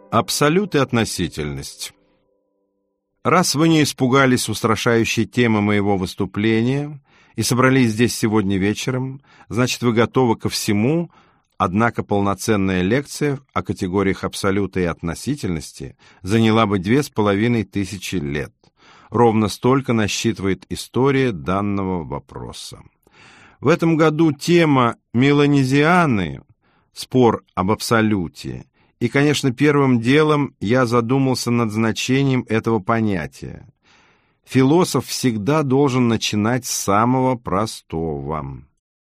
Абсолют и относительность. Раз вы не испугались устрашающей темы моего выступления и собрались здесь сегодня вечером, значит, вы готовы ко всему, однако полноценная лекция о категориях абсолюта и относительности заняла бы 2500 лет. Ровно столько насчитывает история данного вопроса. В этом году тема «Меланезианы» — спор об абсолюте. И, конечно, первым делом я задумался над значением этого понятия. Философ всегда должен начинать с самого простого.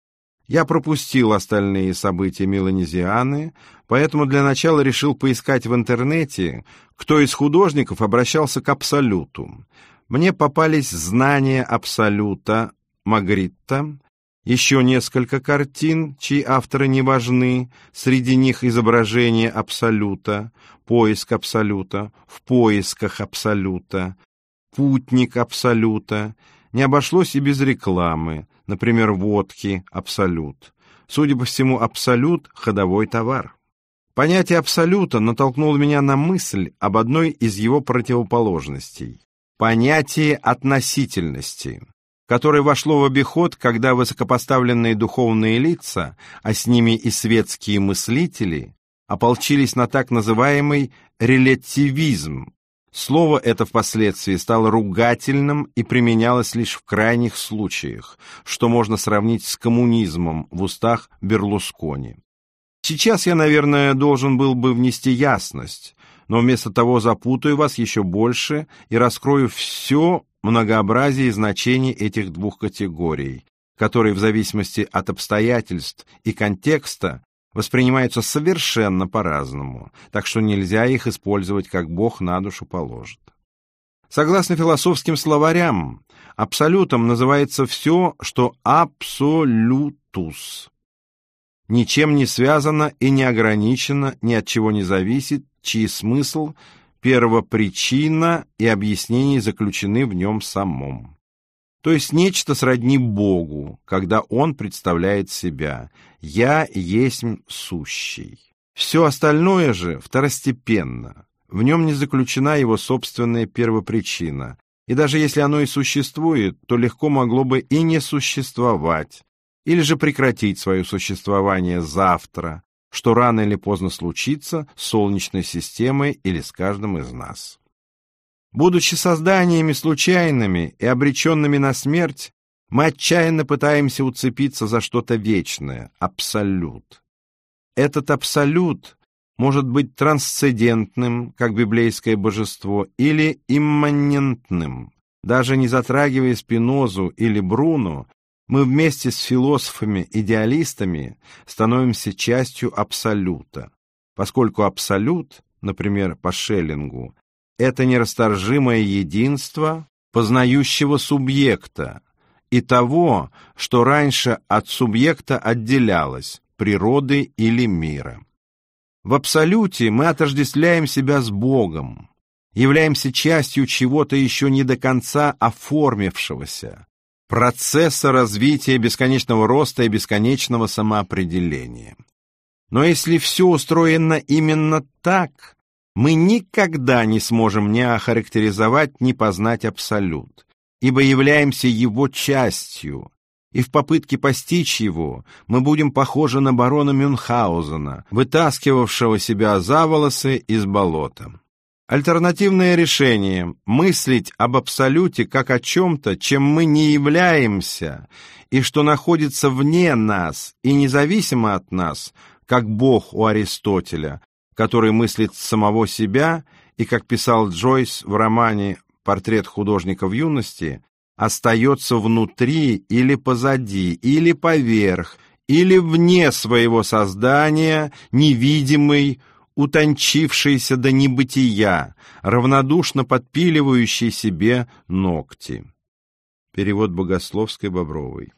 Я пропустил остальные события Меланезианы, поэтому для начала решил поискать в интернете, кто из художников обращался к абсолюту. Мне попались знания абсолюта Магритта, еще несколько картин, чьи авторы не важны, среди них изображение абсолюта, поиск абсолюта, в поисках абсолюта, путник абсолюта. Не обошлось и без рекламы, например, водки абсолют. Судя по всему, абсолют — ходовой товар. Понятие абсолюта натолкнуло меня на мысль об одной из его противоположностей — понятие относительности, которое вошло в обиход, когда высокопоставленные духовные лица, а с ними и светские мыслители, ополчились на так называемый релятивизм. Слово это впоследствии стало ругательным и применялось лишь в крайних случаях, что можно сравнить с коммунизмом в устах Берлускони. Сейчас я, наверное, должен был бы внести ясность, но вместо того запутаю вас еще больше и раскрою все многообразие значений этих двух категорий, которые в зависимости от обстоятельств и контекста воспринимаются совершенно по-разному, так что нельзя их использовать, как Бог на душу положит. Согласно философским словарям, абсолютом называется все, что абсолютус, ничем не связано и не ограничено, ни от чего не зависит, чей смысл, первопричина и объяснения заключены в нем самом. То есть нечто сродни Богу, когда Он представляет себя «Я есть сущий». Все остальное же второстепенно, в нем не заключена его собственная первопричина, и даже если оно и существует, то легко могло бы и не существовать, или же прекратить свое существование завтра, что рано или поздно случится с Солнечной системой или с каждым из нас. Будучи созданиями случайными и обреченными на смерть, мы отчаянно пытаемся уцепиться за что-то вечное, абсолют. Этот абсолют может быть трансцендентным, как библейское божество, или имманентным. Даже не затрагивая Спинозу или Бруно, мы вместе с философами-идеалистами становимся частью абсолюта, поскольку абсолют, например, по Шеллингу, это нерасторжимое единство познающего субъекта и того, что раньше от субъекта отделялось, природы или мира. В абсолюте мы отождествляем себя с Богом, являемся частью чего-то еще не до конца оформившегося, процесса развития бесконечного роста и бесконечного самоопределения. Но если все устроено именно так, мы никогда не сможем ни охарактеризовать, ни познать абсолют, ибо являемся его частью, и в попытке постичь его мы будем похожи на барона Мюнхгаузена, вытаскивавшего себя за волосы из болота. Альтернативное решение – мыслить об абсолюте как о чем-то, чем мы не являемся, и что находится вне нас и независимо от нас, как Бог у Аристотеля, который мыслит самого себя и, как писал Джойс в романе «Портрет художника в юности», остается внутри или позади, или поверх, или вне своего создания, невидимый, утончившийся до небытия, равнодушно подпиливающий себе ногти. Перевод Богословской-Бобровой.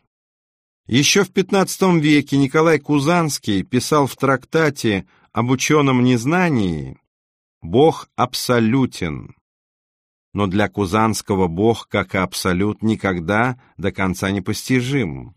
Еще в XV веке Николай Кузанский писал в трактате об ученом незнании: «Бог абсолютен». Но для Кузанского Бог, как и абсолют, никогда до конца не постижим.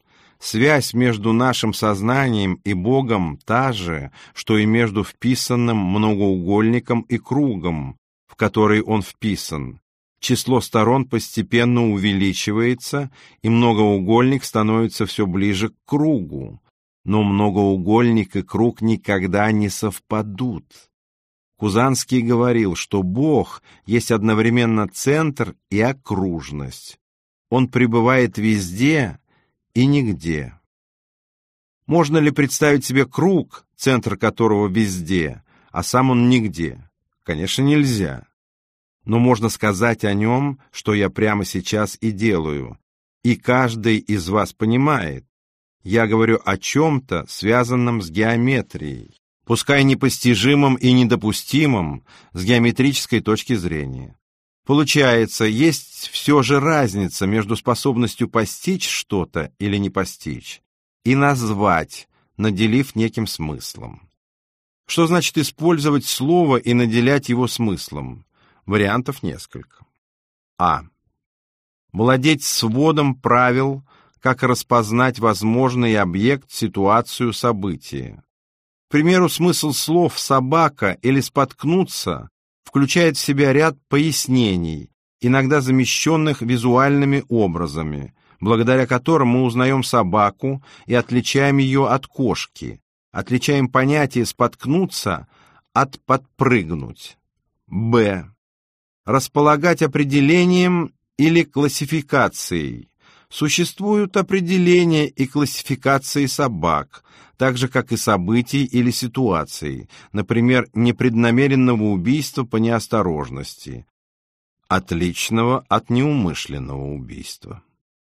Связь между нашим сознанием и Богом та же, что и между вписанным многоугольником и кругом, в который он вписан. Число сторон постепенно увеличивается, и многоугольник становится все ближе к кругу. Но многоугольник и круг никогда не совпадут. Кузанский говорил, что Бог есть одновременно центр и окружность. Он пребывает везде и нигде. Можно ли представить себе круг, центр которого везде, а сам он нигде? Конечно, нельзя. Но можно сказать о нем, что я прямо сейчас и делаю. И каждый из вас понимает. Я говорю о чем-то, связанном с геометрией, пускай непостижимым и недопустимым с геометрической точки зрения. Получается, есть все же разница между способностью постичь что-то или не постичь и назвать, наделив неким смыслом. Что значит использовать слово и наделять его смыслом? Вариантов несколько. А. Владеть сводом правил, как распознать возможный объект, ситуацию, событие. К примеру, смысл слов «собака» или «споткнуться» включает в себя ряд пояснений, иногда замещенных визуальными образами, благодаря которым мы узнаем собаку и отличаем ее от кошки, отличаем понятие «споткнуться» от «подпрыгнуть». Б. Располагать определением или классификацией. Существуют определения и классификации собак, так же, как и событий или ситуаций, например, непреднамеренного убийства по неосторожности, отличного от неумышленного убийства.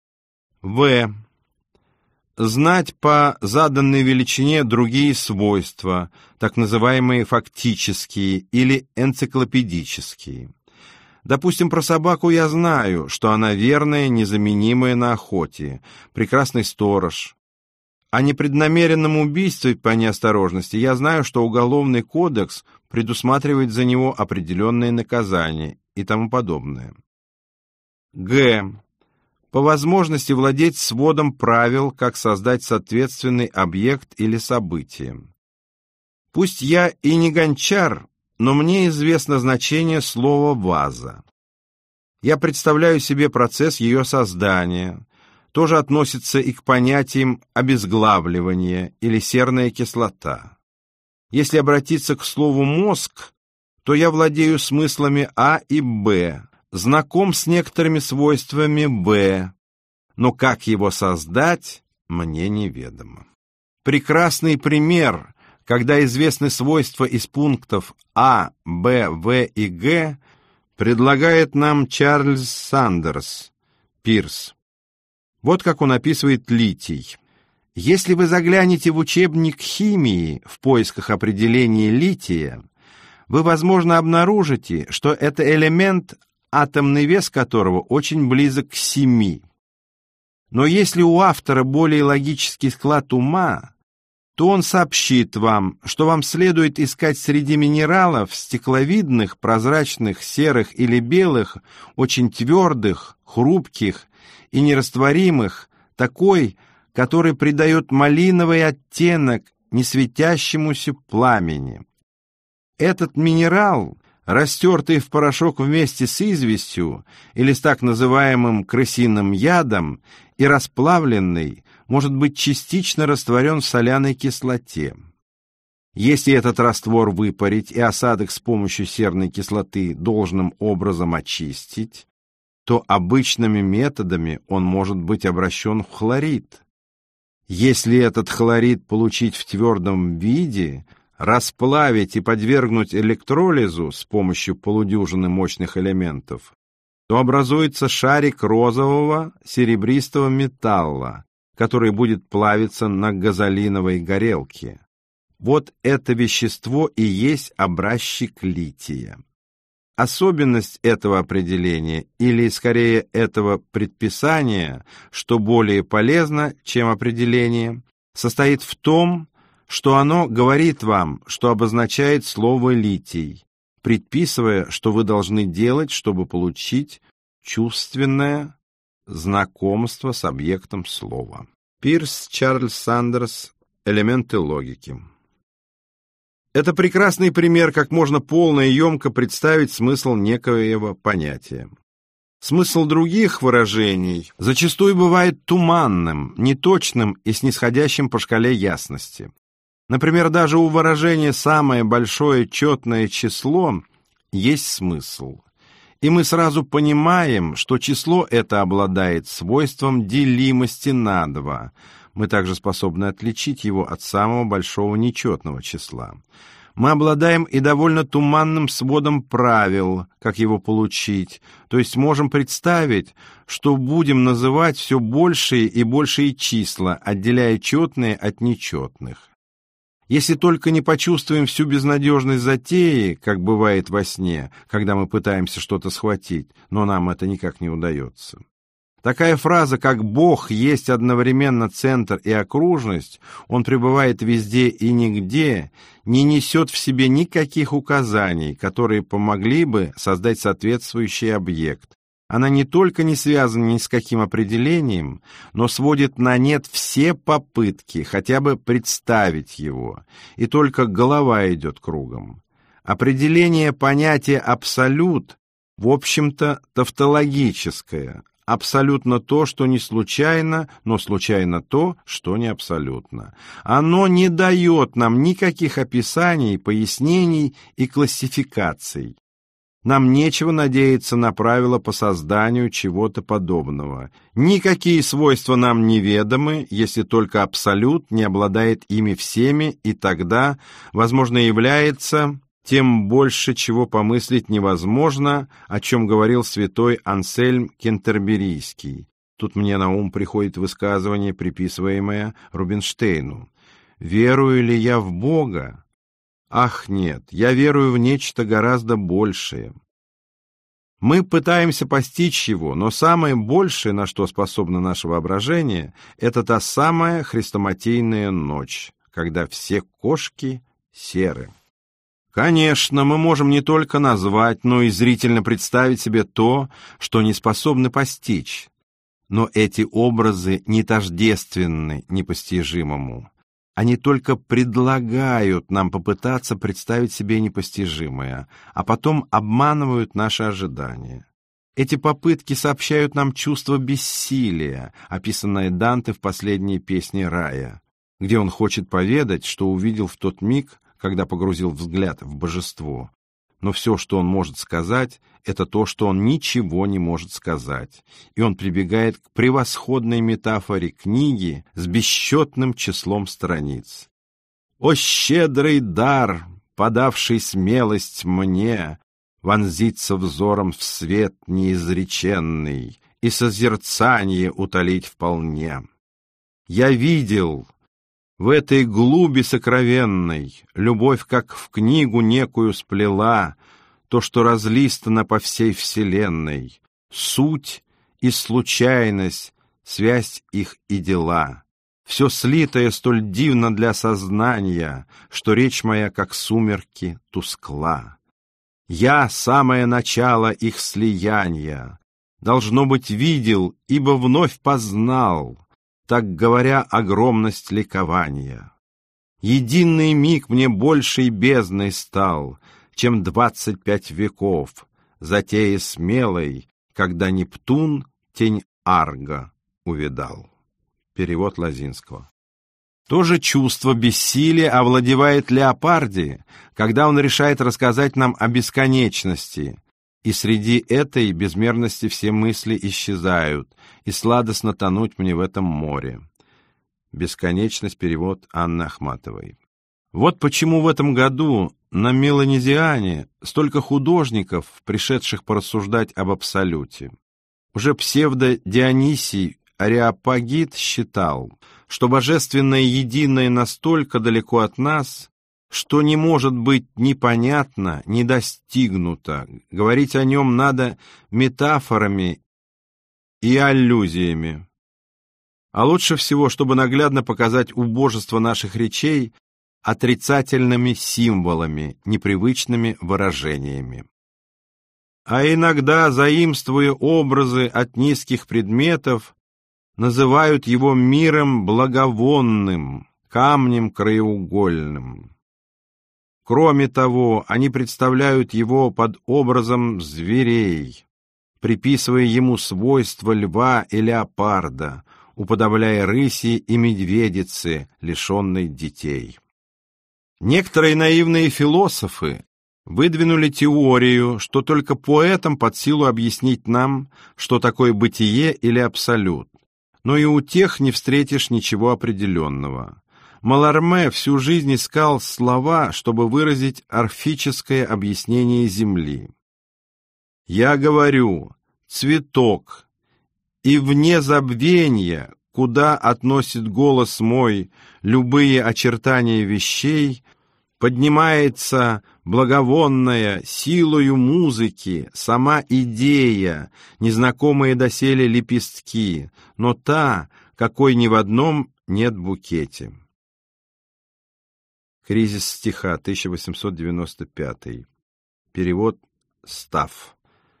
В. Знать по заданной величине другие свойства, так называемые фактические или энциклопедические. Допустим, про собаку я знаю, что она верная, незаменимая на охоте, прекрасный сторож. О непреднамеренном убийстве по неосторожности я знаю, что Уголовный кодекс предусматривает за него определенные наказания и тому подобное. Г. По возможности владеть сводом правил, как создать соответственный объект или событие. Пусть я и не гончар, но мне известно значение слова «ваза». Я представляю себе процесс ее создания. Тоже относится и к понятиям обезглавливания или серная кислота. Если обратиться к слову «мозг», то я владею смыслами А и Б, знаком с некоторыми свойствами Б, но как его создать, мне неведомо. Прекрасный пример, когда известны свойства из пунктов А, Б, В и Г, предлагает нам Чарльз Сандерс, Пирс. Вот как он описывает литий. Если вы заглянете в учебник химии в поисках определения лития, вы, возможно, обнаружите, что это элемент, атомный вес которого очень близок к 7. Но если у автора более логический склад ума, то он сообщит вам, что вам следует искать среди минералов стекловидных, прозрачных, серых или белых, очень твердых, хрупких и нерастворимых, такой, который придает малиновый оттенок несветящемуся пламени. Этот минерал, растертый в порошок вместе с известью или с так называемым крысиным ядом и расплавленный, может быть частично растворен в соляной кислоте. Если этот раствор выпарить и осадок с помощью серной кислоты должным образом очистить, то обычными методами он может быть обращен в хлорид. Если этот хлорид получить в твердом виде, расплавить и подвергнуть электролизу с помощью полудюжины мощных элементов, то образуется шарик розового серебристого металла, который будет плавиться на газолиновой горелке. Вот это вещество и есть образчик лития. Особенность этого определения, или скорее этого предписания, что более полезно, чем определение, состоит в том, что оно говорит вам, что обозначает слово «литий», предписывая, что вы должны делать, чтобы получить чувственное знакомство с объектом слова. Пирс Чарльз Сандерс. Элементы логики. Это прекрасный пример, как можно полно и емко представить смысл некоего понятия. Смысл других выражений зачастую бывает туманным, неточным и снисходящим по шкале ясности. Например, даже у выражения «самое большое четное число» есть смысл. И мы сразу понимаем, что число это обладает свойством делимости на 2. Мы также способны отличить его от самого большого нечетного числа. Мы обладаем и довольно туманным сводом правил, как его получить, то есть можем представить, что будем называть все большие и большие числа, отделяя четные от нечетных. Если только не почувствуем всю безнадежность затеи, как бывает во сне, когда мы пытаемся что-то схватить, но нам это никак не удается. Такая фраза, как «Бог есть одновременно центр и окружность», он пребывает везде и нигде, не несет в себе никаких указаний, которые помогли бы создать соответствующий объект. Она не только не связана ни с каким определением, но сводит на нет все попытки хотя бы представить его, и только голова идет кругом. Определение понятия «абсолют» в общем-то тавтологическое. Абсолютно то, что не случайно, но случайно то, что не абсолютно. Оно не дает нам никаких описаний, пояснений и классификаций. Нам нечего надеяться на правила по созданию чего-то подобного. Никакие свойства нам неведомы, если только абсолют не обладает ими всеми, и тогда, возможно, является тем больше, чего помыслить невозможно, о чем говорил святой Ансельм Кентерберийский. Тут мне на ум приходит высказывание, приписываемое Рубинштейну. «Верую ли я в Бога? Ах, нет, я верую в нечто гораздо большее». Мы пытаемся постичь его, но самое большее, на что способно наше воображение, это та самая хрестоматийная ночь, когда все кошки серы. Конечно, мы можем не только назвать, но и зрительно представить себе то, что не способны постичь. Но эти образы не тождественны непостижимому. Они только предлагают нам попытаться представить себе непостижимое, а потом обманывают наши ожидания. Эти попытки сообщают нам чувство бессилия, описанное Данте в последней песне рая, где он хочет поведать, что увидел в тот миг, когда погрузил взгляд в божество. Но все, что он может сказать, это то, что он ничего не может сказать. И он прибегает к превосходной метафоре книги с бесчетным числом страниц. «О щедрый дар, подавший смелость мне, вонзиться взором в свет неизреченный и созерцание утолить вполне! Я видел... В этой глуби сокровенной любовь, как в книгу некую сплела, то, что разлистано по всей вселенной, суть и случайность, связь их и дела. Все слитое столь дивно для сознания, что речь моя, как сумерки, тускла. Я самое начало их слияния, должно быть, видел, ибо вновь познал, так говоря, огромность ликования. Единый миг мне большей бездной стал, чем 25 веков, затея смелой, когда Нептун тень Арго увидал. Перевод Лозинского. То же чувство бессилия овладевает Леопарди, когда он решает рассказать нам о бесконечности, и среди этой безмерности все мысли исчезают, и сладостно тонуть мне в этом море. Бесконечность. Перевод Анны Ахматовой. Вот почему в этом году на Меланезиане столько художников, пришедших порассуждать об абсолюте. Уже псевдо-Дионисий Ареопагит считал, что божественное единое настолько далеко от нас, что не может быть ни понятно, ни достигнуто. Говорить о нем надо метафорами и аллюзиями. А лучше всего, чтобы наглядно показать убожество наших речей, отрицательными символами, непривычными выражениями. А иногда, заимствуя образы от низких предметов, называют его миром благовонным, камнем краеугольным. Кроме того, они представляют его под образом зверей, приписывая ему свойства льва и леопарда, уподобляя рыси и медведице, лишенной детей. Некоторые наивные философы выдвинули теорию, что только поэтам под силу объяснить нам, что такое бытие или абсолют, но и у тех не встретишь ничего определенного. Маларме всю жизнь искал слова, чтобы выразить орфическое объяснение Земли. «Я говорю, цветок, и вне забвения, куда относит голос мой любые очертания вещей, поднимается благовонная силою музыки сама идея, незнакомые доселе лепестки, но та, какой ни в одном нет букете». Кризис стиха, 1895. Перевод Став.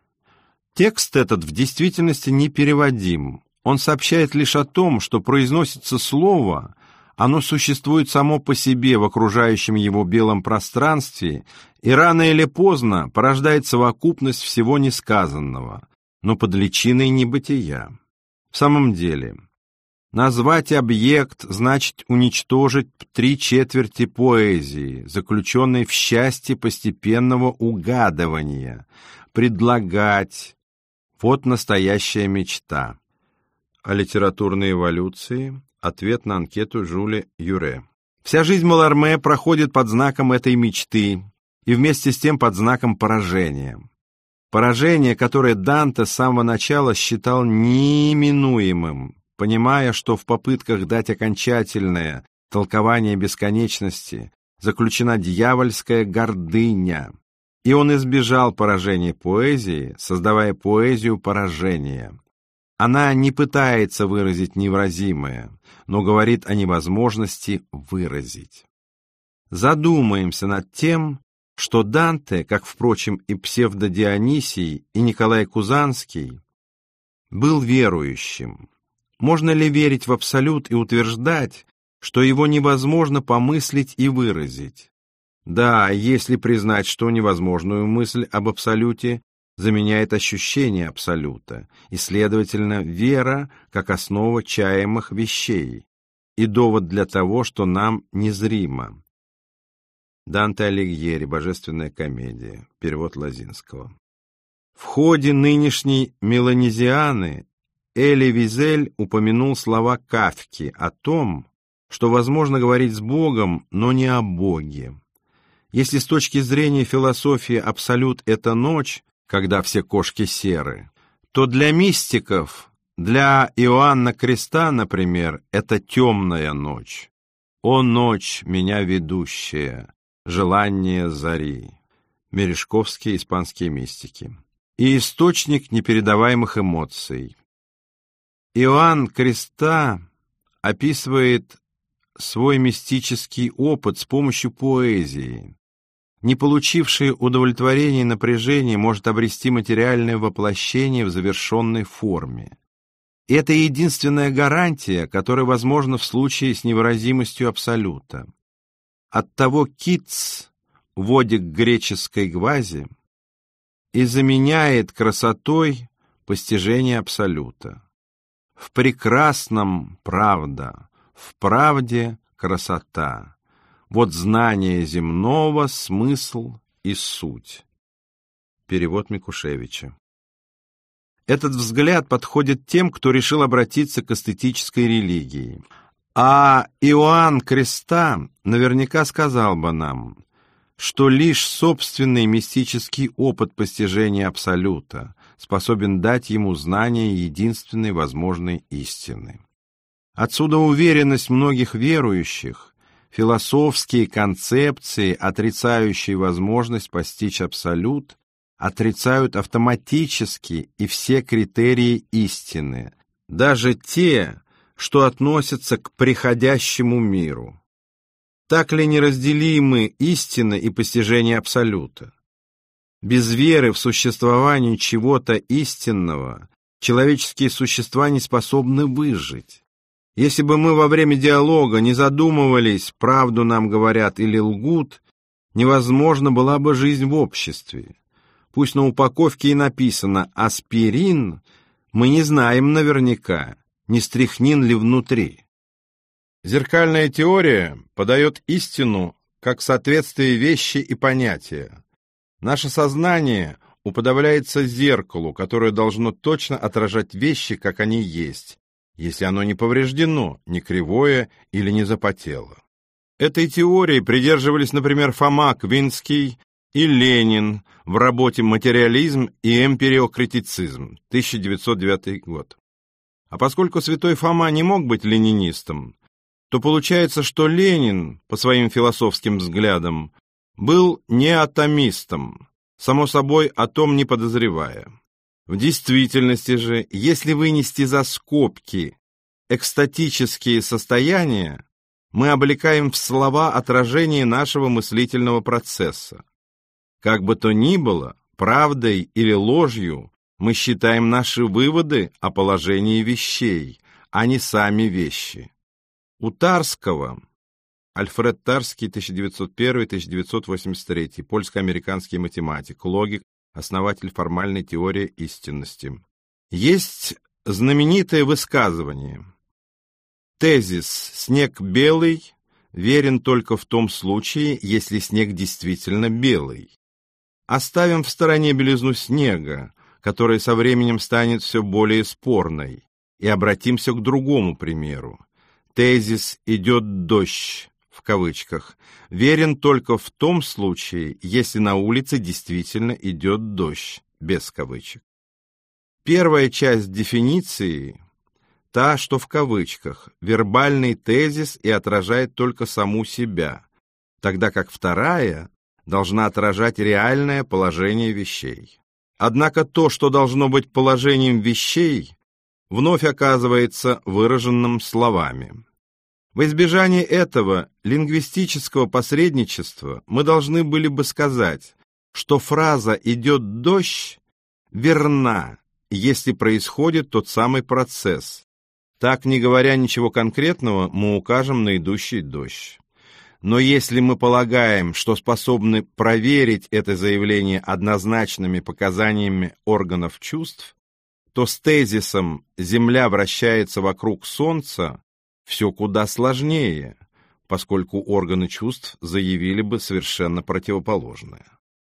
Текст этот в действительности непереводим. Он сообщает лишь о том, что произносится слово, оно существует само по себе в окружающем его белом пространстве и рано или поздно порождает совокупность всего несказанного, но под личиной небытия. В самом деле, назвать объект значит уничтожить 3/4 поэзии, заключенной в счастье постепенного угадывания, предлагать. Вот настоящая мечта. О литературной эволюции. Ответ на анкету Жюля Юре. Вся жизнь Маларме проходит под знаком этой мечты и вместе с тем под знаком поражения. Поражение, которое Данте с самого начала считал неименуемым, понимая, что в попытках дать окончательное толкование бесконечности заключена дьявольская гордыня, и он избежал поражения поэзии, создавая поэзию поражения. Она не пытается выразить невыразимое, но говорит о невозможности выразить. Задумаемся над тем, что Данте, как, впрочем, и Псевдо-Дионисий, и Николай Кузанский, был верующим. Можно ли верить в абсолют и утверждать, что его невозможно помыслить и выразить? Да, если признать, что невозможную мысль об абсолюте заменяет ощущение абсолюта, и, следовательно, вера как основа чаемых вещей и довод для того, что нам незримо. Данте Алигьери, Божественная комедия, перевод Лозинского. В ходе нынешней Меланезианы Эли Визель упомянул слова Кафки о том, что возможно говорить с Богом, но не о Боге. Если с точки зрения философии абсолют — это ночь, когда все кошки серы, то для мистиков, для Иоанна Креста, например, это темная ночь. «О ночь, меня ведущая, желание зари». Мережковские испанские мистики. И источник непередаваемых эмоций. Иоанн Креста описывает свой мистический опыт с помощью поэзии. Не получившее удовлетворение напряжение может обрести материальное воплощение в завершенной форме. Это единственная гарантия, которая возможна в случае с невыразимостью абсолюта. Оттого Китс, вводя к греческой гвази, и заменяет красотой постижение абсолюта. В прекрасном правда, в правде красота. Вот знание земного, смысл и суть. Перевод Микушевича. Этот взгляд подходит тем, кто решил обратиться к эстетической религии. А Иоанн Креста наверняка сказал бы нам, что лишь собственный мистический опыт постижения абсолюта способен дать ему знание единственной возможной истины. Отсюда уверенность многих верующих, философские концепции, отрицающие возможность постичь абсолют, отрицают автоматически и все критерии истины, даже те, что относятся к приходящему миру. Так ли неразделимы истина и постижение абсолюта? Без веры в существование чего-то истинного человеческие существа не способны выжить. Если бы мы во время диалога не задумывались, правду нам говорят или лгут, невозможна была бы жизнь в обществе. Пусть на упаковке и написано «аспирин», мы не знаем наверняка, не стряхнин ли внутри. Зеркальная теория подает истину как соответствие вещи и понятия. Наше сознание уподобляется зеркалу, которое должно точно отражать вещи, как они есть, если оно не повреждено, не кривое или не запотело. Этой теории придерживались, например, Фома Квинский и Ленин в работе «Материализм и эмпириокритицизм», 1909 год. А поскольку святой Фома не мог быть ленинистом, то получается, что Ленин, по своим философским взглядам, был не атомистом, само собой о том не подозревая. В действительности же, если вынести за скобки экстатические состояния, мы облекаем в слова отражение нашего мыслительного процесса. Как бы то ни было, правдой или ложью мы считаем наши выводы о положении вещей, а не сами вещи. У Тарского, Альфред Тарский, 1901-1983, польско-американский математик, логик, основатель формальной теории истинности. Есть знаменитое высказывание: тезис «снег белый» верен только в том случае, если снег действительно белый. Оставим в стороне белизну снега, которая со временем станет все более спорной, и обратимся к другому примеру. Тезис «идет дождь» в кавычках верен только в том случае, если на улице действительно идет дождь, без кавычек. Первая часть дефиниции, та, что в кавычках, вербальный тезис и отражает только саму себя, тогда как вторая должна отражать реальное положение вещей. Однако то, что должно быть положением вещей, вновь оказывается выраженным словами. В избежание этого лингвистического посредничества мы должны были бы сказать, что фраза «идет дождь» верна, если происходит тот самый процесс. Так, не говоря ничего конкретного, мы укажем на идущий дождь. Но если мы полагаем, что способны проверить это заявление однозначными показаниями органов чувств, то с тезисом «Земля вращается вокруг Солнца» все куда сложнее, поскольку органы чувств заявили бы совершенно противоположное.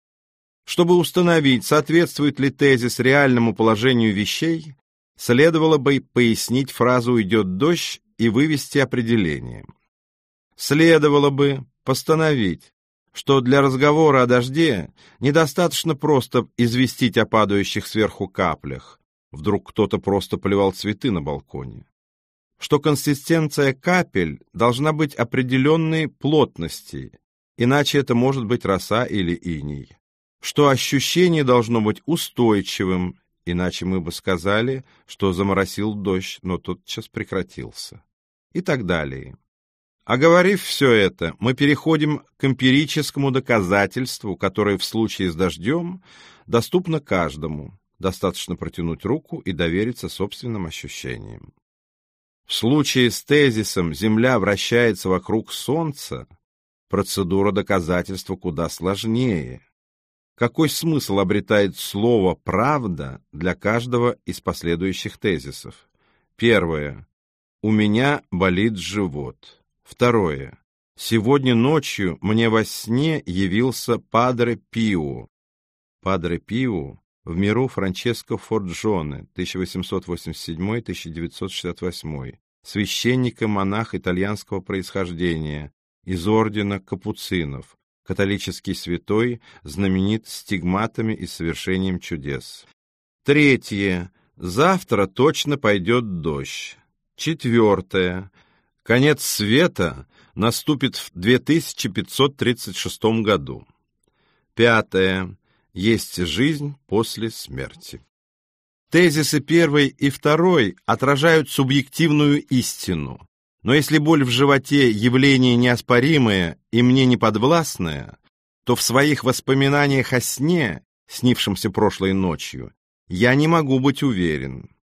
Чтобы установить, соответствует ли тезис реальному положению вещей, следовало бы пояснить фразу «идет дождь» и вывести определение. Следовало бы постановить, что для разговора о дожде недостаточно просто известить о падающих сверху каплях, вдруг кто-то просто поливал цветы на балконе, что консистенция капель должна быть определенной плотности, иначе это может быть роса или иней, что ощущение должно быть устойчивым, иначе мы бы сказали, что заморосил дождь, но тотчас прекратился, и так далее. Оговорив все это, мы переходим к эмпирическому доказательству, которое в случае с дождем доступно каждому. Достаточно протянуть руку и довериться собственным ощущениям. В случае с тезисом «Земля вращается вокруг Солнца» процедура доказательства куда сложнее. Какой смысл обретает слово «правда» для каждого из последующих тезисов? Первое. У меня болит живот. Второе. Сегодня ночью мне во сне явился Падре Пио. Падре Пио в миру Франческо Форджоне, 1887-1968, священник и монах итальянского происхождения, из ордена капуцинов, католический святой, знаменит стигматами и совершением чудес. Третье. Завтра точно пойдет дождь. Четвертое. Конец света наступит в 2536 году. Пятое. Есть жизнь после смерти. Тезисы первый и второй отражают субъективную истину. Но если боль в животе – явление неоспоримое и мне неподвластное, то в своих воспоминаниях о сне, снившемся прошлой ночью, я не могу быть уверен.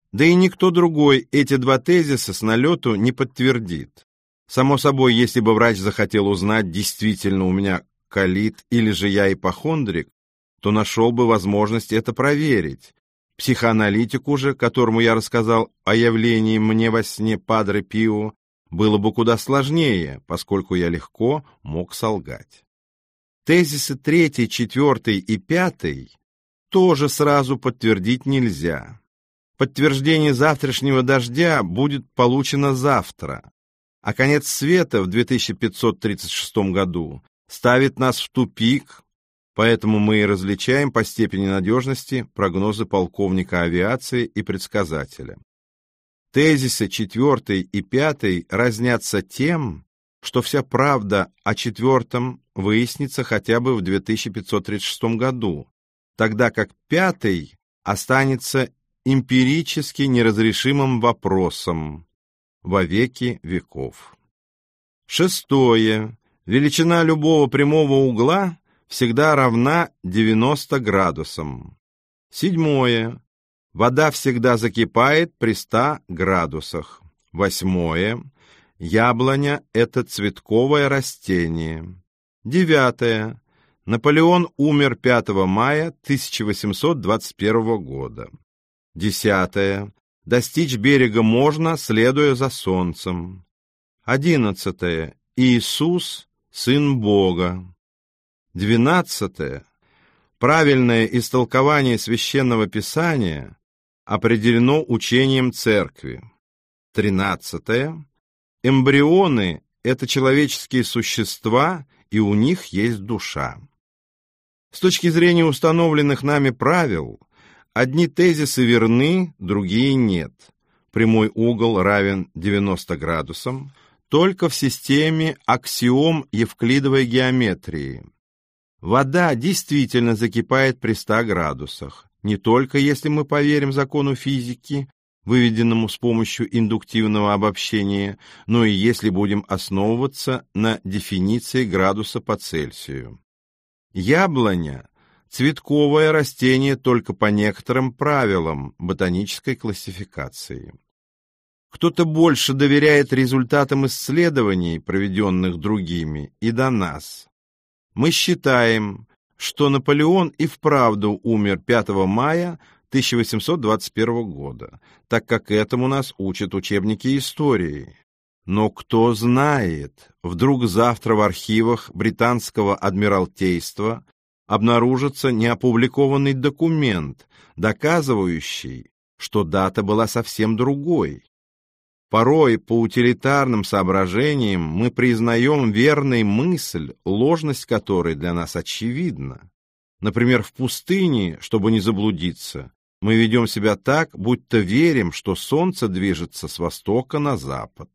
Да и никто другой эти два тезиса с налету не подтвердит. Само собой, если бы врач захотел узнать, действительно у меня колит или же я ипохондрик, то нашел бы возможность это проверить. Психоаналитику же, которому я рассказал о явлении мне во сне Падре Пио, было бы куда сложнее, поскольку я легко мог солгать. Тезисы 3, 4 и 5 тоже сразу подтвердить нельзя. Подтверждение завтрашнего дождя будет получено завтра, а конец света в 2536 году ставит нас в тупик, поэтому мы и различаем по степени надежности прогнозы полковника авиации и предсказателя. Тезисы 4 и 5 разнятся тем, что вся правда о 4 выяснится хотя бы в 2536 году, тогда как 5 останется эмпирически неразрешимым вопросом во веки веков. 6. Величина любого прямого угла всегда равна 90 градусам. 7. Вода всегда закипает при 100 градусах. 8. Яблоня – это цветковое растение. 9. Наполеон умер 5 мая 1821 года. 10. Достичь берега можно, следуя за солнцем. 11. Иисус – Сын Бога. 12. Правильное истолкование Священного Писания определено учением Церкви. 13. Эмбрионы – это человеческие существа, и у них есть душа. С точки зрения установленных нами правил, одни тезисы верны, другие нет. Прямой угол равен 90 градусам только в системе аксиом евклидовой геометрии. Вода действительно закипает при 100 градусах, не только если мы поверим закону физики, выведенному с помощью индуктивного обобщения, но и если будем основываться на дефиниции градуса по Цельсию. Яблоня – цветковое растение только по некоторым правилам ботанической классификации. Кто-то больше доверяет результатам исследований, проведенных другими, и до нас. Мы считаем, что Наполеон и вправду умер 5 мая 1821 года, так как этому нас учат учебники истории. Но кто знает, вдруг завтра в архивах британского адмиралтейства обнаружится неопубликованный документ, доказывающий, что дата была совсем другой. Порой по утилитарным соображениям мы признаем верной мысль, ложность которой для нас очевидна. Например, в пустыне, чтобы не заблудиться, мы ведем себя так, будто верим, что солнце движется с востока на запад.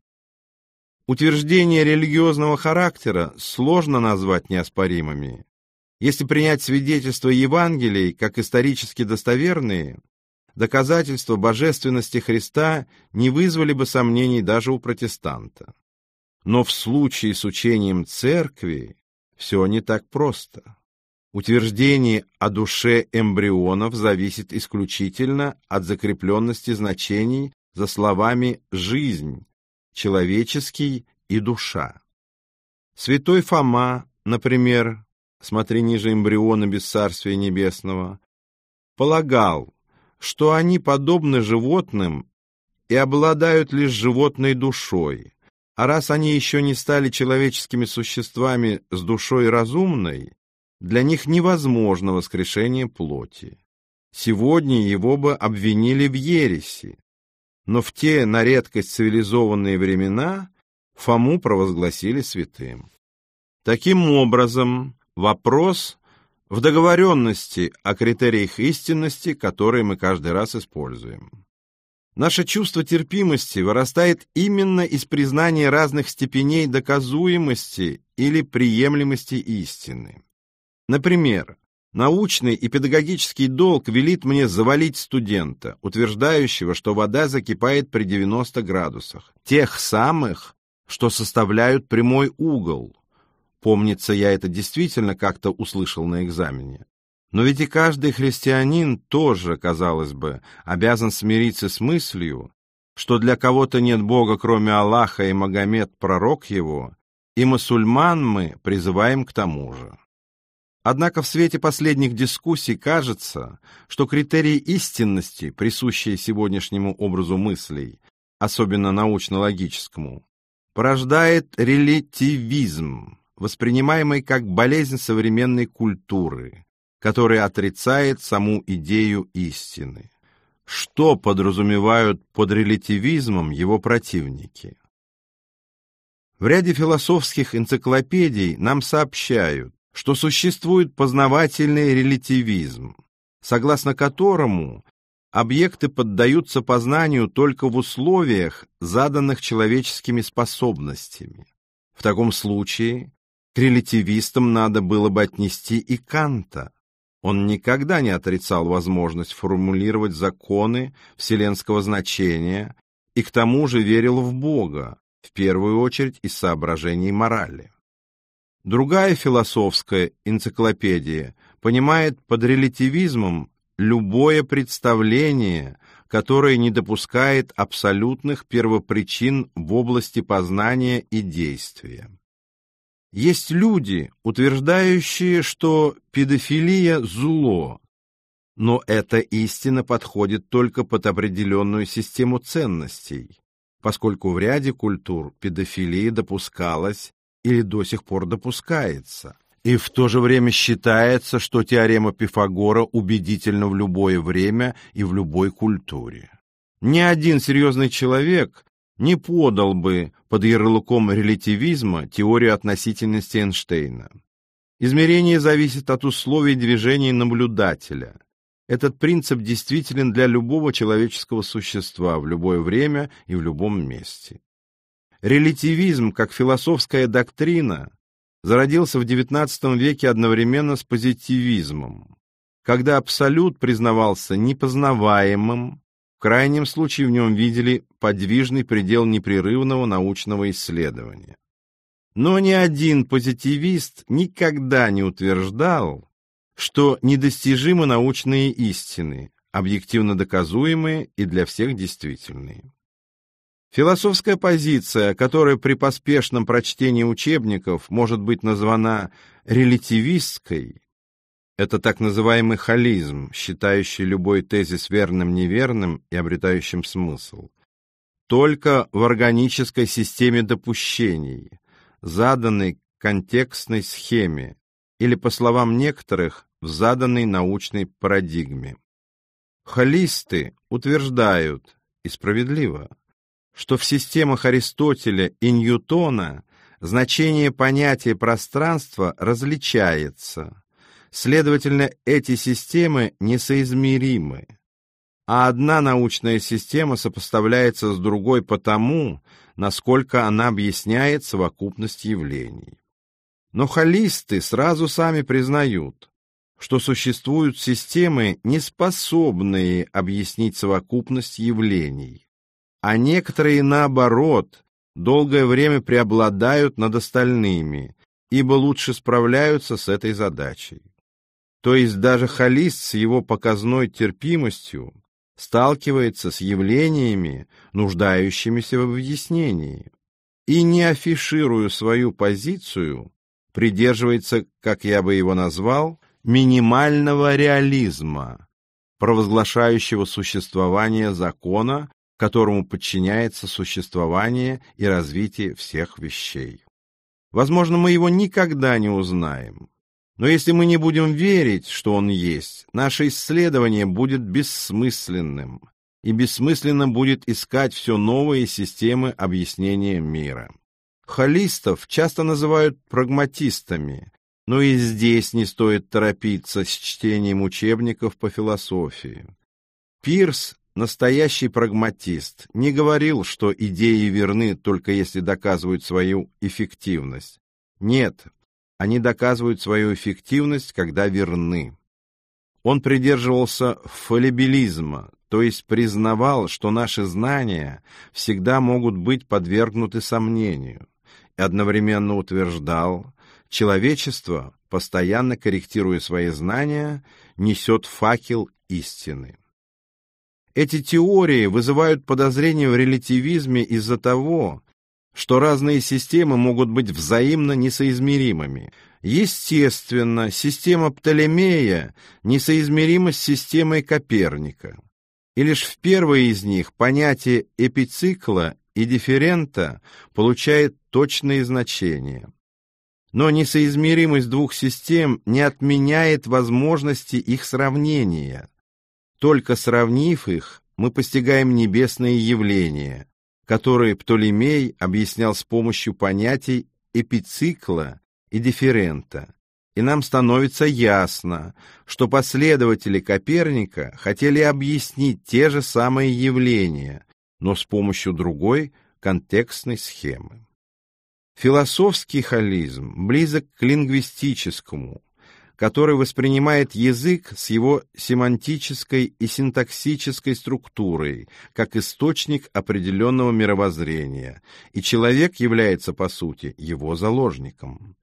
Утверждения религиозного характера сложно назвать неоспоримыми. Если принять свидетельства Евангелий как исторически достоверные, доказательства божественности Христа не вызвали бы сомнений даже у протестанта. Но в случае с учением Церкви все не так просто. Утверждение о душе эмбрионов зависит исключительно от закрепленности значений за словами «жизнь», «человеческий» и «душа». Святой Фома, например, смотри ниже эмбриона без Царствия Небесного, полагал, что они подобны животным и обладают лишь животной душой, а раз они еще не стали человеческими существами с душой разумной, для них невозможно воскрешение плоти. Сегодня его бы обвинили в ереси, но в те на редкость цивилизованные времена Фому провозгласили святым. Таким образом, вопрос в договоренности о критериях истинности, которые мы каждый раз используем. Наше чувство терпимости вырастает именно из признания разных степеней доказуемости или приемлемости истины. Например, научный и педагогический долг велит мне завалить студента, утверждающего, что вода закипает при 90 градусах, тех самых, что составляют прямой угол. Помнится, я это действительно как-то услышал на экзамене. Но ведь и каждый христианин тоже, казалось бы, обязан смириться с мыслью, что для кого-то нет Бога, кроме Аллаха, и Магомед — пророк его, и мусульман мы призываем к тому же. Однако в свете последних дискуссий кажется, что критерии истинности, присущие сегодняшнему образу мыслей, особенно научно-логическому, порождает релятивизм, воспринимаемый как болезнь современной культуры, которая отрицает саму идею истины. Что подразумевают под релятивизмом его противники? В ряде философских энциклопедий нам сообщают, что существует познавательный релятивизм, согласно которому объекты поддаются познанию только в условиях, заданных человеческими способностями. В таком случае к релятивистам надо было бы отнести и Канта. Он никогда не отрицал возможность формулировать законы вселенского значения и к тому же верил в Бога, в первую очередь из соображений морали. Другая философская энциклопедия понимает под релятивизмом любое представление, которое не допускает абсолютных первопричин в области познания и действия. Есть люди, утверждающие, что педофилия – зло, но эта истина подходит только под определенную систему ценностей, поскольку в ряде культур педофилия допускалась или до сих пор допускается, и в то же время считается, что теорема Пифагора убедительна в любое время и в любой культуре. Ни один серьезный человек не подал бы под ярлыком релятивизма теорию относительности Эйнштейна. Измерение зависит от условий движения наблюдателя. Этот принцип действителен для любого человеческого существа в любое время и в любом месте. Релятивизм, как философская доктрина, зародился в XIX веке одновременно с позитивизмом, когда абсолют признавался непознаваемым. В крайнем случае в нем видели подвижный предел непрерывного научного исследования. Но ни один позитивист никогда не утверждал, что недостижимы научные истины, объективно доказуемые и для всех действительные. Философская позиция, которая при поспешном прочтении учебников может быть названа релятивистской, это так называемый холизм, считающий любой тезис верным-неверным и обретающим смысл. Только в органической системе допущений, заданной контекстной схеме, или, по словам некоторых, в заданной научной парадигме. Холисты утверждают, и справедливо, что в системах Аристотеля и Ньютона значение понятия пространства различается. Следовательно, эти системы несоизмеримы, а одна научная система сопоставляется с другой потому, насколько она объясняет совокупность явлений. Но холисты сразу сами признают, что существуют системы, не способные объяснить совокупность явлений, а некоторые, наоборот, долгое время преобладают над остальными, ибо лучше справляются с этой задачей. То есть даже холист с его показной терпимостью сталкивается с явлениями, нуждающимися в объяснении, и, не афишируя свою позицию, придерживается, как я бы его назвал, минимального реализма, провозглашающего существование закона, которому подчиняется существование и развитие всех вещей. Возможно, мы его никогда не узнаем. Но если мы не будем верить, что он есть, наше исследование будет бессмысленным, и бессмысленно будет искать все новые системы объяснения мира. Холистов часто называют прагматистами, но и здесь не стоит торопиться с чтением учебников по философии. Пирс, настоящий прагматист, не говорил, что идеи верны только если доказывают свою эффективность. Нет, они доказывают свою эффективность, когда верны. Он придерживался фаллибилизма, то есть признавал, что наши знания всегда могут быть подвергнуты сомнению, и одновременно утверждал, человечество постоянно корректируя свои знания, несет факел истины. Эти теории вызывают подозрения в релятивизме из-за того, что разные системы могут быть взаимно несоизмеримыми. Естественно, система Птолемея несоизмерима с системой Коперника. И лишь в первой из них понятие эпицикла и дифферента получает точные значения. Но несоизмеримость двух систем не отменяет возможности их сравнения. Только сравнив их, мы постигаем небесные явления, которые Птолемей объяснял с помощью понятий эпицикла и дифферента, и нам становится ясно, что последователи Коперника хотели объяснить те же самые явления, но с помощью другой контекстной схемы. Философский холизм близок к лингвистическому, который воспринимает язык с его семантической и синтаксической структурой как источник определенного мировоззрения, и человек является, по сути, его заложником.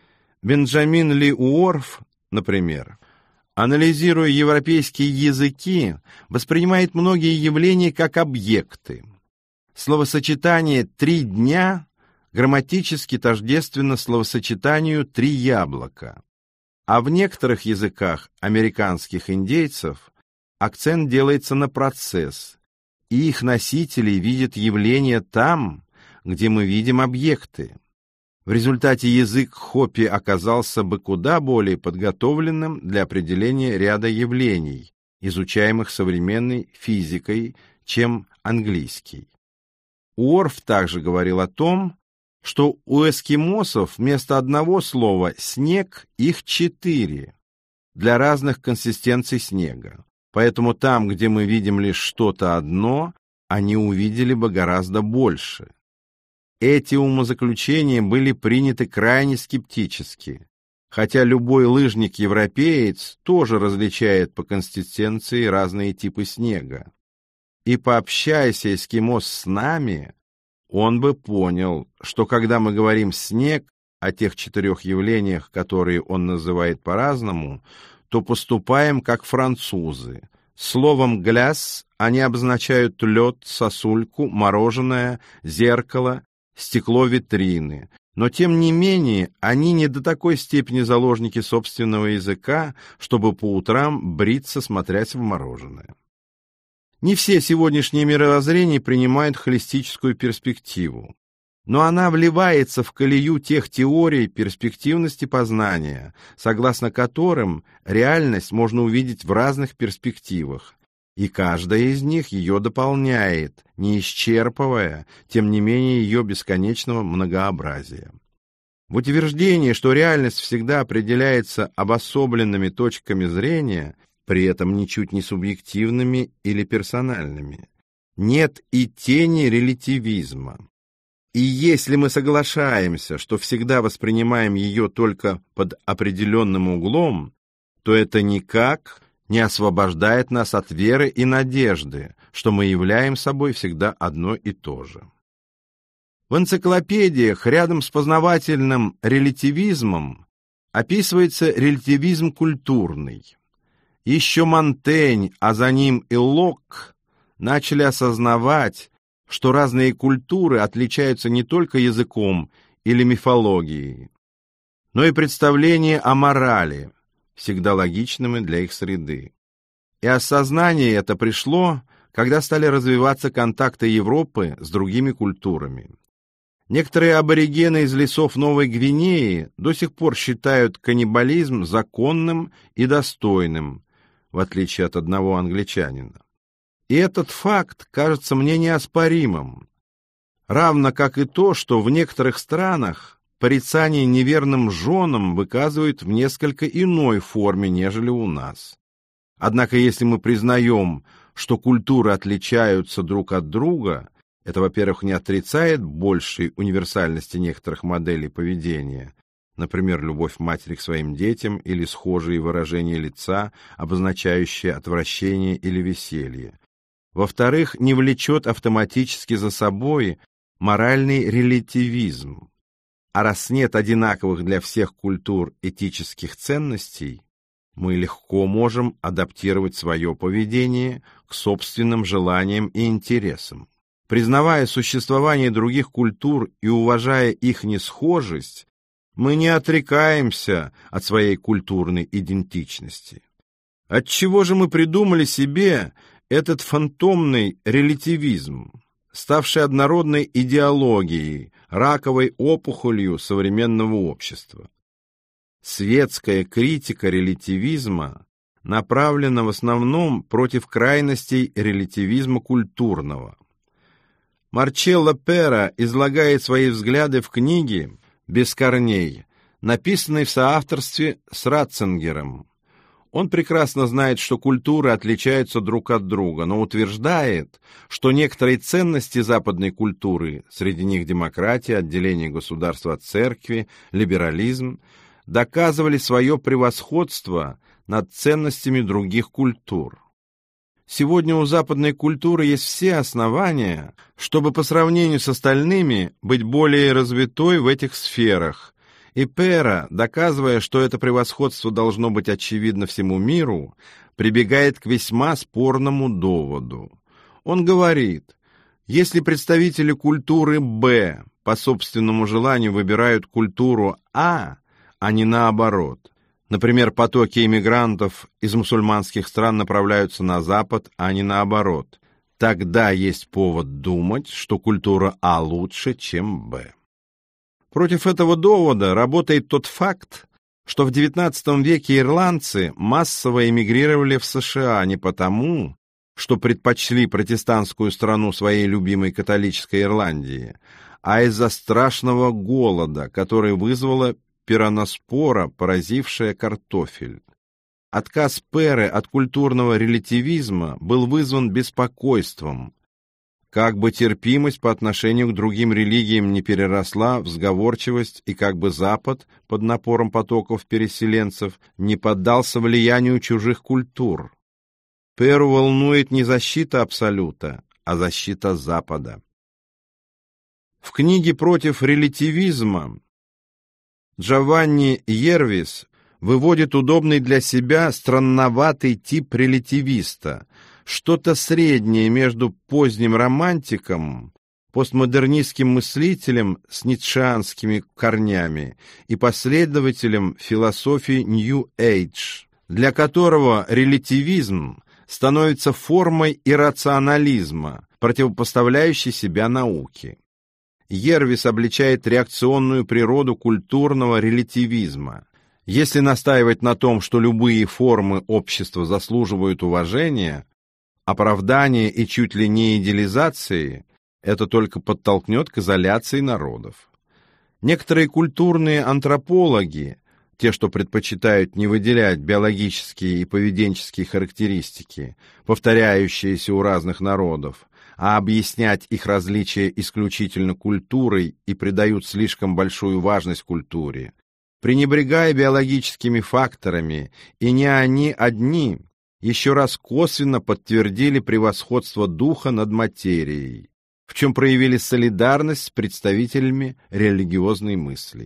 Бенджамин Ли Уорф, например, анализируя европейские языки, воспринимает многие явления как объекты. Словосочетание «три дня» грамматически тождественно словосочетанию «три яблока». А в некоторых языках американских индейцев акцент делается на процесс, и их носители видят явления там, где мы видим объекты. В результате язык Хопи оказался бы куда более подготовленным для определения ряда явлений, изучаемых современной физикой, чем английский. Уорф также говорил о том, что у эскимосов вместо одного слова «снег» их 4 для разных консистенций снега. Поэтому там, где мы видим лишь что-то одно, они увидели бы гораздо больше. Эти умозаключения были приняты крайне скептически, хотя любой лыжник-европеец тоже различает по консистенции разные типы снега. И пообщаясь эскимос с нами, он бы понял, что когда мы говорим «снег» о тех 4 явлениях, которые он называет по-разному, то поступаем как французы. Словом «гляс» они обозначают лед, сосульку, мороженое, зеркало, стекло витрины. Но, тем не менее, они не до такой степени заложники собственного языка, чтобы по утрам бриться, смотрясь в мороженое. Не все сегодняшние мировоззрения принимают холистическую перспективу, но она вливается в колею тех теорий перспективности познания, согласно которым реальность можно увидеть в разных перспективах, и каждая из них ее дополняет, не исчерпывая, тем не менее, ее бесконечного многообразия. В утверждении, что реальность всегда определяется обособленными точками зрения, при этом ничуть не субъективными или персональными, нет и тени релятивизма. И если мы соглашаемся, что всегда воспринимаем ее только под определенным углом, то это никак не освобождает нас от веры и надежды, что мы являем собой всегда одно и то же. В энциклопедиях рядом с познавательным релятивизмом описывается релятивизм культурный. Еще Монтень, а за ним и Локк начали осознавать, что разные культуры отличаются не только языком или мифологией, но и представлением о морали, всегда логичными для их среды. И осознание это пришло, когда стали развиваться контакты Европы с другими культурами. Некоторые аборигены из лесов Новой Гвинеи до сих пор считают каннибализм законным и достойным, в отличие от одного англичанина. И этот факт кажется мне неоспоримым, равно как и то, что в некоторых странах порицание неверным женам выказывают в несколько иной форме, нежели у нас. Однако, если мы признаем, что культуры отличаются друг от друга, это, во-первых, не отрицает большей универсальности некоторых моделей поведения, например, любовь матери к своим детям или схожие выражения лица, обозначающие отвращение или веселье. Во-вторых, не влечет автоматически за собой моральный релятивизм. А раз нет одинаковых для всех культур этических ценностей, мы легко можем адаптировать свое поведение к собственным желаниям и интересам. Признавая существование других культур и уважая их несхожесть, мы не отрекаемся от своей культурной идентичности. Отчего же мы придумали себе этот фантомный релятивизм, ставший однородной идеологией, раковой опухолью современного общества? Светская критика релятивизма направлена в основном против крайностей релятивизма культурного. Марчелло Пера излагает свои взгляды в книге «Без корней», написанной в соавторстве с Ратцингером. Он прекрасно знает, что культуры отличаются друг от друга, но утверждает, что некоторые ценности западной культуры, среди них демократия, отделение государства от церкви, либерализм, доказывали свое превосходство над ценностями других культур. Сегодня у западной культуры есть все основания, чтобы по сравнению с остальными быть более развитой в этих сферах. И Пера, доказывая, что это превосходство должно быть очевидно всему миру, прибегает к весьма спорному доводу. Он говорит, если представители культуры «Б» по собственному желанию выбирают культуру «А», а не наоборот. Например, потоки иммигрантов из мусульманских стран направляются на Запад, а не наоборот. Тогда есть повод думать, что культура А лучше, чем Б. Против этого довода работает тот факт, что в XIX веке ирландцы массово эмигрировали в США не потому, что предпочли протестантскую страну своей любимой католической Ирландии, а из-за страшного голода, который вызвала пираноспора, поразившая картофель. Отказ Перы от культурного релятивизма был вызван беспокойством, как бы терпимость по отношению к другим религиям не переросла в сговорчивость и как бы Запад под напором потоков переселенцев не поддался влиянию чужих культур. Перу волнует не защита Абсолюта, а защита Запада. В книге «Против релятивизма» Джованни Ервис выводит удобный для себя странноватый тип релятивиста, что-то среднее между поздним романтиком, постмодернистским мыслителем с ницшеанскими корнями и последователем философии New Age, для которого релятивизм становится формой иррационализма, противопоставляющей себя науке. Ервис обличает реакционную природу культурного релятивизма. Если настаивать на том, что любые формы общества заслуживают уважения, оправдания и чуть ли не идеализации, это только подтолкнет к изоляции народов. Некоторые культурные антропологи, те, что предпочитают не выделять биологические и поведенческие характеристики, повторяющиеся у разных народов, а объяснять их различия исключительно культурой и придают слишком большую важность культуре, пренебрегая биологическими факторами, и не они одни, еще раз косвенно подтвердили превосходство духа над материей, в чем проявили солидарность с представителями религиозной мысли.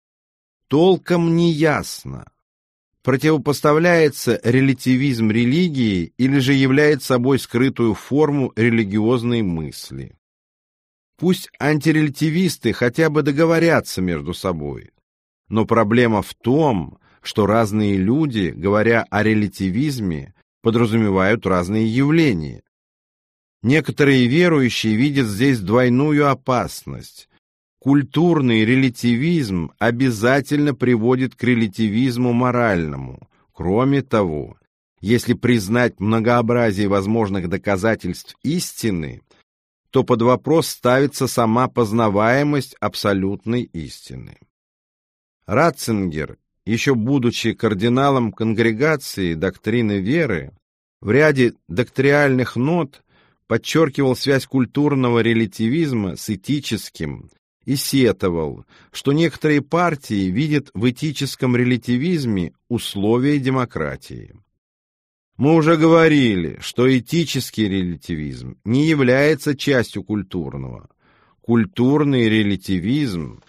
Толком не ясно, противопоставляется релятивизм религии или же является собой скрытую форму религиозной мысли. Пусть антирелятивисты хотя бы договорятся между собой, но проблема в том, что разные люди, говоря о релятивизме, подразумевают разные явления. Некоторые верующие видят здесь двойную опасность. Культурный релятивизм обязательно приводит к релятивизму моральному. Кроме того, если признать многообразие возможных доказательств истины, то под вопрос ставится сама познаваемость абсолютной истины. Ратцингер, еще будучи кардиналом конгрегации доктрины веры, в ряде доктриальных нот подчеркивал связь культурного релятивизма с этическим и сетовал, что некоторые партии видят в этическом релятивизме условия демократии. Мы уже говорили, что этический релятивизм не является частью культурного. Культурный релятивизм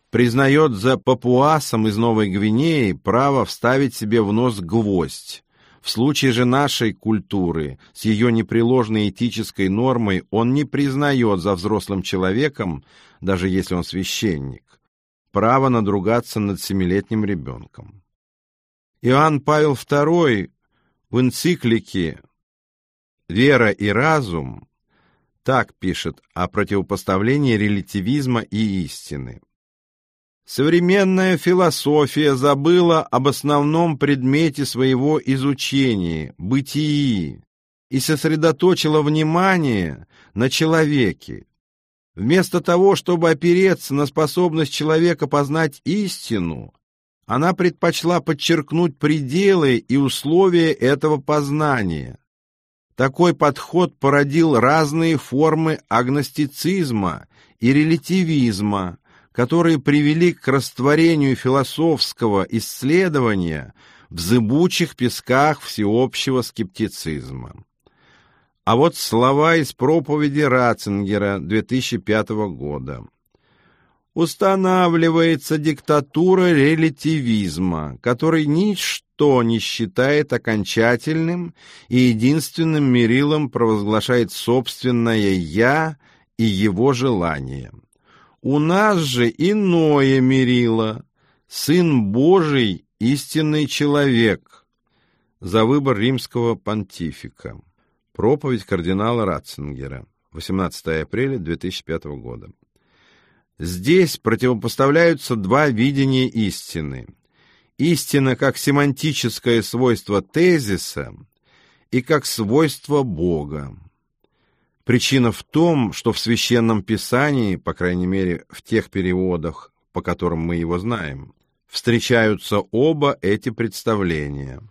признает за папуасом из Новой Гвинеи право вставить себе в нос гвоздь. В случае же нашей культуры с ее непреложной этической нормой он не признает за взрослым человеком, даже если он священник, право надругаться над 7-летним ребенком. Иоанн Павел II в энциклике «Вера и разум» так пишет о противопоставлении релятивизма и истины. Современная философия забыла об основном предмете своего изучения – бытии, и сосредоточила внимание на человеке. Вместо того, чтобы опереться на способность человека познать истину, она предпочла подчеркнуть пределы и условия этого познания. Такой подход породил разные формы агностицизма и релятивизма, которые привели к растворению философского исследования в зыбучих песках всеобщего скептицизма. А вот слова из проповеди Ратцингера 2005 года. Устанавливается диктатура релятивизма, который ничто не считает окончательным и единственным мерилом провозглашает собственное «я» и его желание. У нас же иное мерило – Сын Божий, истинный человек. За выбор римского понтифика. Проповедь кардинала Ратцингера. 18 апреля 2005 года. Здесь противопоставляются два видения истины. Истина как семантическое свойство тезиса и как свойство Бога. Причина в том, что в Священном Писании, по крайней мере в тех переводах, по которым мы его знаем, встречаются оба эти представления.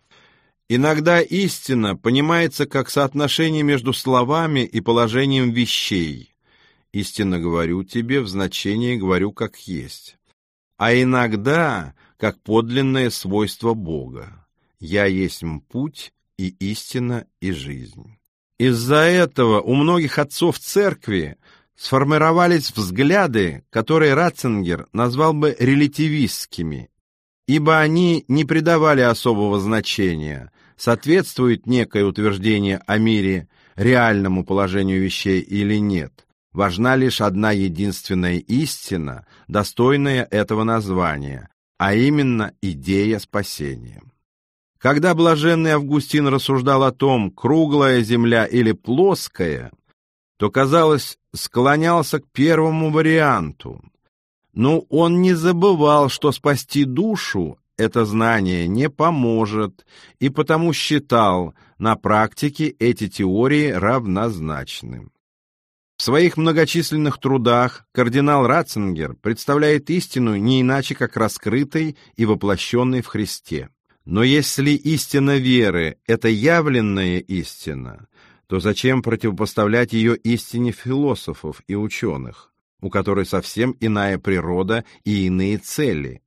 Иногда истина понимается как соотношение между словами и положением вещей. Истинно говорю тебе в значении «говорю как есть». А иногда как подлинное свойство Бога. «Я есть путь и истина и жизнь». Из-за этого у многих отцов церкви сформировались взгляды, которые Ратцингер назвал бы релятивистскими, ибо они не придавали особого значения, соответствует некое утверждение о мире реальному положению вещей или нет. Важна лишь одна единственная истина, достойная этого названия, а именно идея спасения. Когда блаженный Августин рассуждал о том, круглая земля или плоская, то, казалось, склонялся к первому варианту. Но он не забывал, что спасти душу это знание не поможет, и потому считал, на практике эти теории равнозначны. В своих многочисленных трудах кардинал Ратцингер представляет истину не иначе, как раскрытой и воплощенной в Христе. Но если истина веры – это явленная истина, то зачем противопоставлять ее истине философов и ученых, у которой совсем иная природа и иные цели?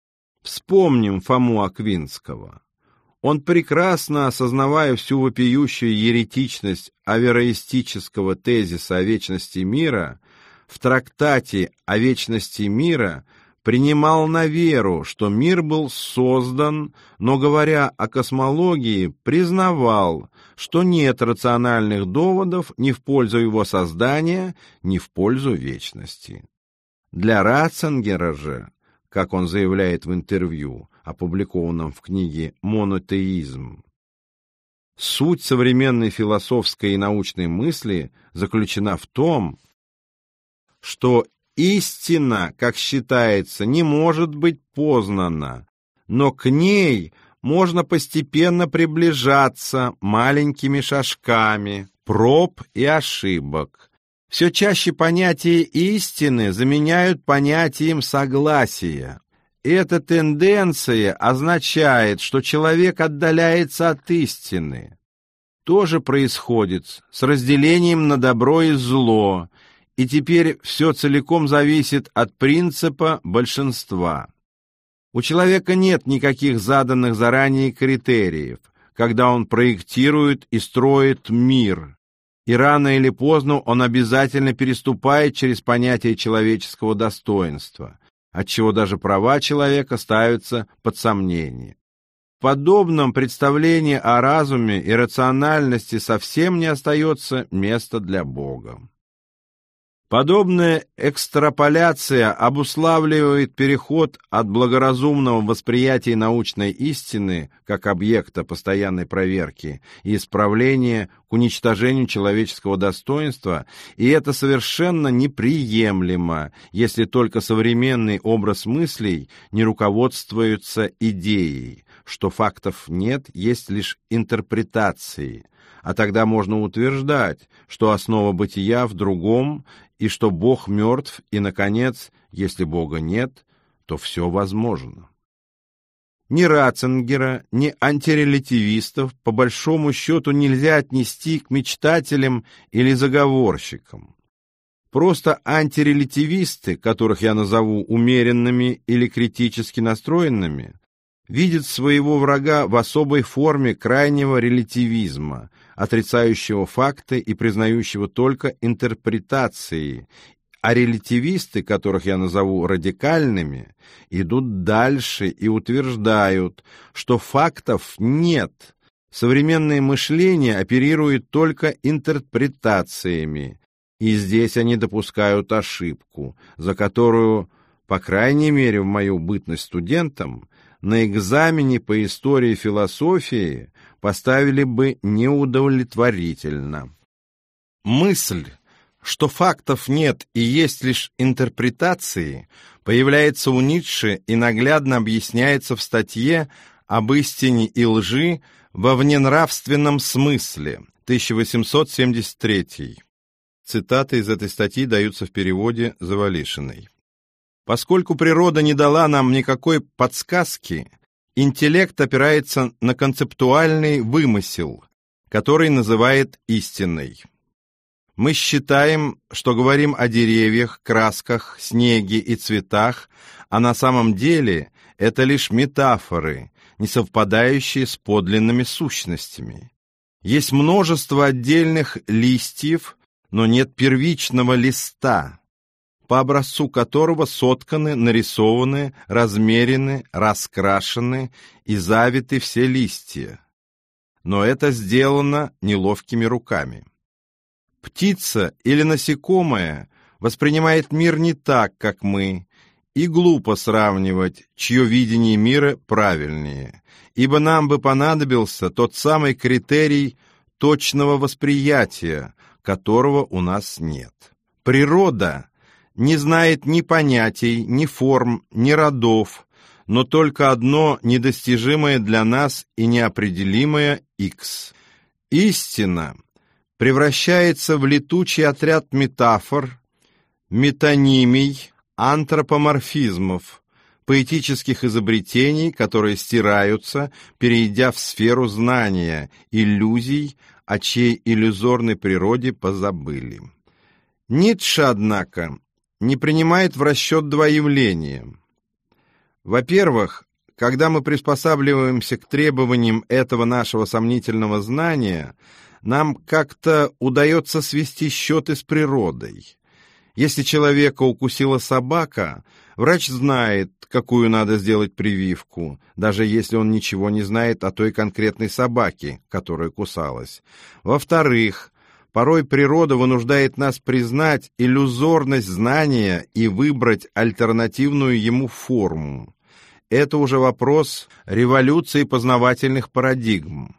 Вспомним Фому Аквинского. Он, прекрасно осознавая всю вопиющую еретичность авероистического тезиса о вечности мира, в трактате о вечности мира принимал на веру, что мир был создан, но, говоря о космологии, признавал, что нет рациональных доводов ни в пользу его создания, ни в пользу вечности. Для Ратцингера же, как он заявляет в интервью, опубликованном в книге «Монотеизм», суть современной философской и научной мысли заключена в том, что истина, как считается, не может быть познана, но к ней можно постепенно приближаться маленькими шажками, проб и ошибок. Все чаще понятие истины заменяют понятием согласия. Эта тенденция означает, что человек отдаляется от истины. То же происходит с разделением на добро и зло, и теперь все целиком зависит от принципа большинства. У человека нет никаких заданных заранее критериев, когда он проектирует и строит мир, и рано или поздно он обязательно переступает через понятие человеческого достоинства. отчего даже права человека ставятся под сомнение. В подобном представлении о разуме и рациональности совсем не остается места для Бога. Подобная экстраполяция обуславливает переход от благоразумного восприятия научной истины как объекта постоянной проверки и исправления к уничтожению человеческого достоинства, и это совершенно неприемлемо, если только современный образ мыслей не руководствуется идеей, что фактов нет, есть лишь интерпретации, а тогда можно утверждать, что основа бытия в другом, и что Бог мертв, и, наконец, если Бога нет, то все возможно. Ни Ратцингера, ни антирелятивистов по большому счету нельзя отнести к мечтателям или заговорщикам. Просто антирелятивисты, которых я назову умеренными или критически настроенными, видят своего врага в особой форме крайнего релятивизма, отрицающего факты и признающего только интерпретации, а релятивисты, которых я назову радикальными, идут дальше и утверждают, что фактов нет. Современное мышление оперирует только интерпретациями, и здесь они допускают ошибку, за которую, по крайней мере в мою бытность студентом, на экзамене по истории и философии поставили бы неудовлетворительно. Мысль, что фактов нет и есть лишь интерпретации, появляется у Ницше и наглядно объясняется в статье об истине и лжи во вненравственном смысле, 1873. Цитаты из этой статьи даются в переводе Завалишиной. Поскольку природа не дала нам никакой подсказки, интеллект опирается на концептуальный вымысел, который называет истиной. Мы считаем, что говорим о деревьях, красках, снеге и цветах, а на самом деле это лишь метафоры, не совпадающие с подлинными сущностями. Есть множество отдельных листьев, но нет первичного листа, по образцу которого сотканы, нарисованы, размерены, раскрашены и завиты все листья. Но это сделано неловкими руками. Птица или насекомое воспринимает мир не так, как мы, и глупо сравнивать, чье видение мира правильнее, ибо нам бы понадобился тот самый критерий точного восприятия, которого у нас нет. Природа не знает ни понятий, ни форм, ни родов, но только одно недостижимое для нас и неопределимое X. Истина превращается в летучий отряд метафор, метонимий, антропоморфизмов, поэтических изобретений, которые стираются, перейдя в сферу знания, иллюзий, о чьей иллюзорной природе позабыли. Ницше, однако, не принимает в расчет два явления. Во-первых, когда мы приспосабливаемся к требованиям этого нашего сомнительного знания, нам как-то удается свести счеты с природой. Если человека укусила собака, врач знает, какую надо сделать прививку, даже если он ничего не знает о той конкретной собаке, которая кусалась. Во-вторых, порой природа вынуждает нас признать иллюзорность знания и выбрать альтернативную ему форму. Это уже вопрос революции познавательных парадигм.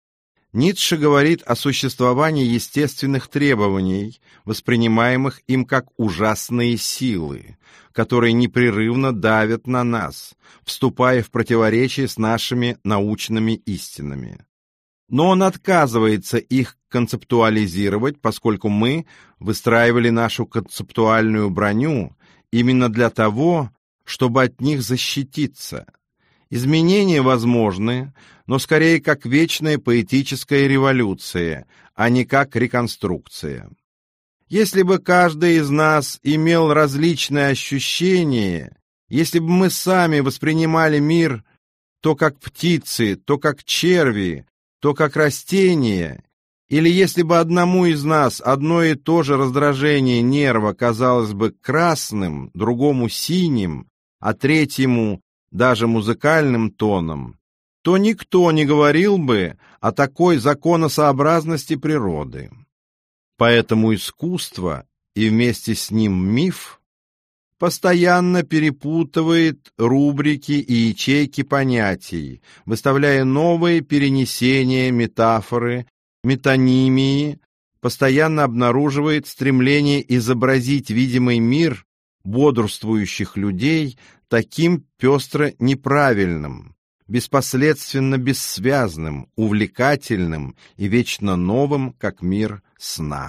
Ницше говорит о существовании естественных требований, воспринимаемых им как ужасные силы, которые непрерывно давят на нас, вступая в противоречие с нашими научными истинами. Но он отказывается их концептуализировать, поскольку мы выстраивали нашу концептуальную броню именно для того, чтобы от них защититься. Изменения возможны, но скорее как вечная поэтическая революция, а не как реконструкция. Если бы каждый из нас имел различные ощущения, если бы мы сами воспринимали мир то как птицы, то как черви, то как растения, или если бы одному из нас одно и то же раздражение нерва казалось бы красным, другому синим, а третьему даже музыкальным тоном, то никто не говорил бы о такой законосообразности природы. Поэтому искусство и вместе с ним миф постоянно перепутывает рубрики и ячейки понятий, выставляя новые перенесения, метафоры, метонимии, постоянно обнаруживает стремление изобразить видимый мир бодрствующих людей таким пестро неправильным, беспоследственно бессвязным, увлекательным и вечно новым, как мир сна.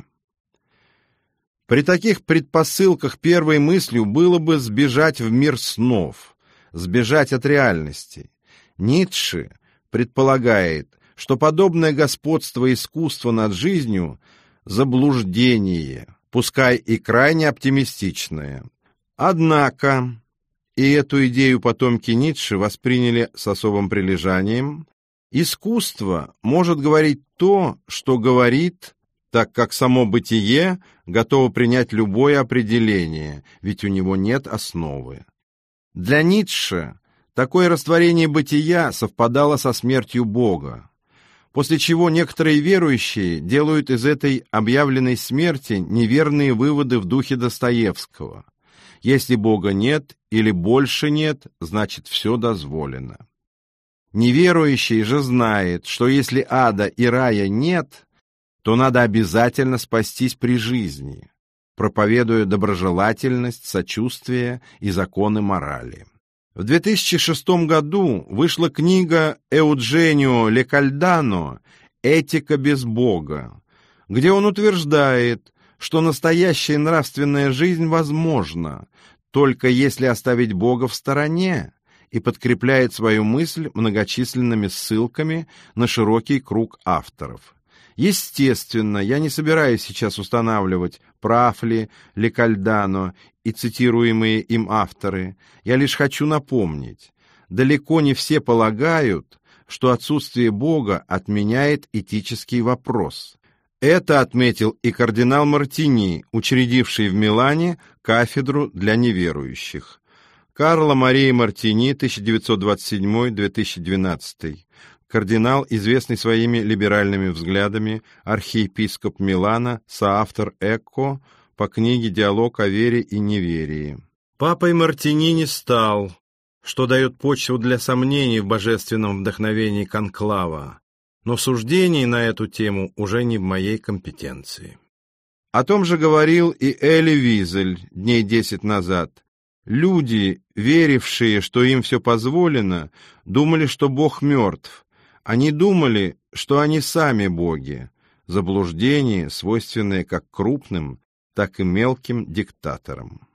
При таких предпосылках первой мыслью было бы сбежать в мир снов, сбежать от реальности. Ницше предполагает, что подобное господство искусства над жизнью – заблуждение, пускай и крайне оптимистичное. Однако, и эту идею потомки Ницше восприняли с особым прилежанием, искусство может говорить то, что говорит, так как само бытие готово принять любое определение, ведь у него нет основы. Для Ницше такое растворение бытия совпадало со смертью Бога, после чего некоторые верующие делают из этой объявленной смерти неверные выводы в духе Достоевского. Если Бога нет или больше нет, значит все дозволено. Неверующий же знает, что если ада и рая нет, то надо обязательно спастись при жизни, проповедуя доброжелательность, сочувствие и законы морали. В 2006 году вышла книга Эудженио Лекальдано «Этика без Бога», где он утверждает, что настоящая нравственная жизнь возможна, только если оставить Бога в стороне, и подкрепляет свою мысль многочисленными ссылками на широкий круг авторов. Естественно, я не собираюсь сейчас устанавливать, прав ли Лекальдано и цитируемые им авторы. Я лишь хочу напомнить, далеко не все полагают, что отсутствие Бога отменяет этический вопрос. Это отметил и кардинал Мартини, учредивший в Милане кафедру для неверующих. Карло Мария Мартини, 1927-2012. Кардинал, известный своими либеральными взглядами, архиепископ Милана, соавтор Экко по книге «Диалог о вере и неверии». Папой Мартини не стал, что дает почву для сомнений в божественном вдохновении конклава, но суждений на эту тему уже не в моей компетенции. О том же говорил и Эли Визель дней 10 назад. Люди, верившие, что им все позволено, думали, что Бог мертв. Они думали, что они сами боги. Заблуждение, свойственное как крупным, так и мелким диктаторам.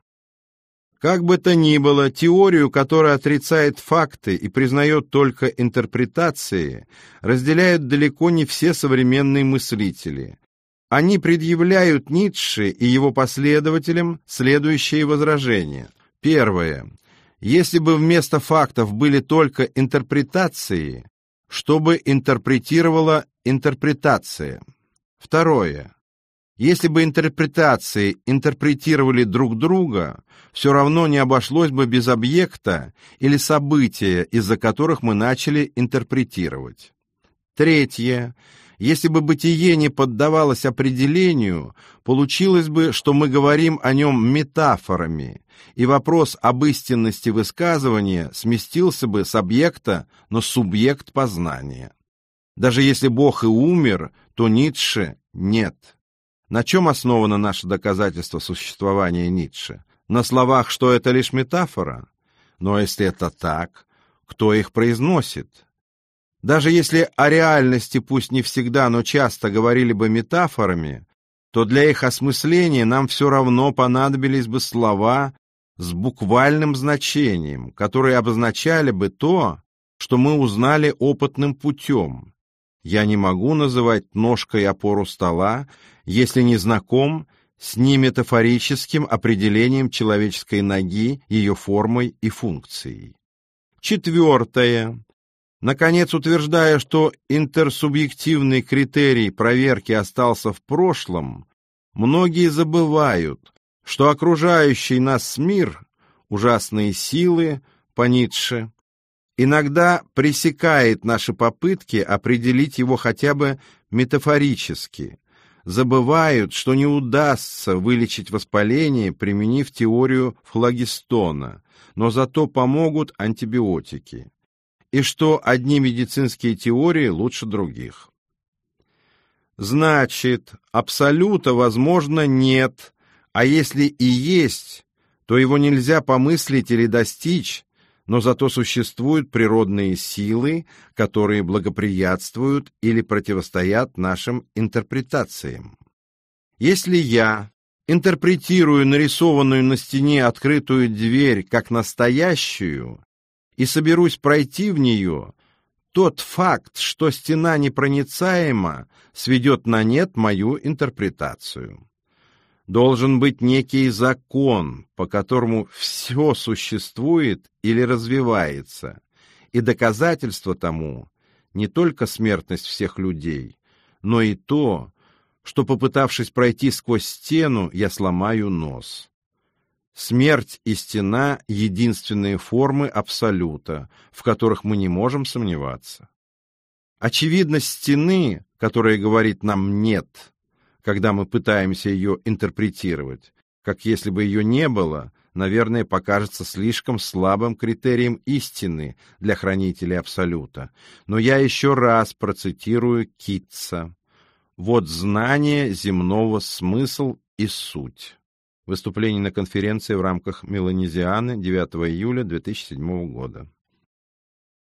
Как бы то ни было, теорию, которая отрицает факты и признает только интерпретации, разделяют далеко не все современные мыслители. Они предъявляют Ницше и его последователям следующие возражения. Первое. Если бы вместо фактов были только интерпретации, что бы интерпретировала интерпретация? Второе. Если бы интерпретации интерпретировали друг друга, все равно не обошлось бы без объекта или события, из-за которых мы начали интерпретировать. Третье. Если бы бытие не поддавалось определению, получилось бы, что мы говорим о нем метафорами, и вопрос об истинности высказывания сместился бы с объекта на субъект познания. Даже если Бог и умер, то Ницше нет. На чем основано наше доказательство существования Ницше? На словах, что это лишь метафора? Но если это так, кто их произносит? Даже если о реальности, пусть не всегда, но часто говорили бы метафорами, то для их осмысления нам все равно понадобились бы слова с буквальным значением, которые обозначали бы то, что мы узнали опытным путем. Я не могу называть ножкой опору стола, если не знаком с неметафорическим определением человеческой ноги, ее формой и функцией. Четвертое. Наконец, утверждая, что интерсубъективный критерий проверки остался в прошлом, многие забывают, что окружающий нас мир ужасные силы по Ницше, иногда пресекает наши попытки определить его хотя бы метафорически, забывают, что не удастся вылечить воспаление, применив теорию флогистона, но зато помогут антибиотики, и что одни медицинские теории лучше других. Значит, абсолюта, возможно, нет, а если и есть, то его нельзя помыслить или достичь, но зато существуют природные силы, которые благоприятствуют или противостоят нашим интерпретациям. Если я интерпретирую нарисованную на стене открытую дверь как настоящую и соберусь пройти в нее, тот факт, что стена непроницаема, сведет на нет мою интерпретацию. Должен быть некий закон, по которому все существует или развивается, и доказательство тому не только смертность всех людей, но и то, что, попытавшись пройти сквозь стену, я сломаю нос. Смерть и стена — единственные формы абсолюта, в которых мы не можем сомневаться. Очевидность стены, которая говорит нам «нет», когда мы пытаемся ее интерпретировать, как если бы ее не было, наверное, покажется слишком слабым критерием истины для хранителей абсолюта. Но я еще раз процитирую Китса. «Вот знание земного смысл и суть». Выступление на конференции в рамках Меланезианы 9 июля 2007 года.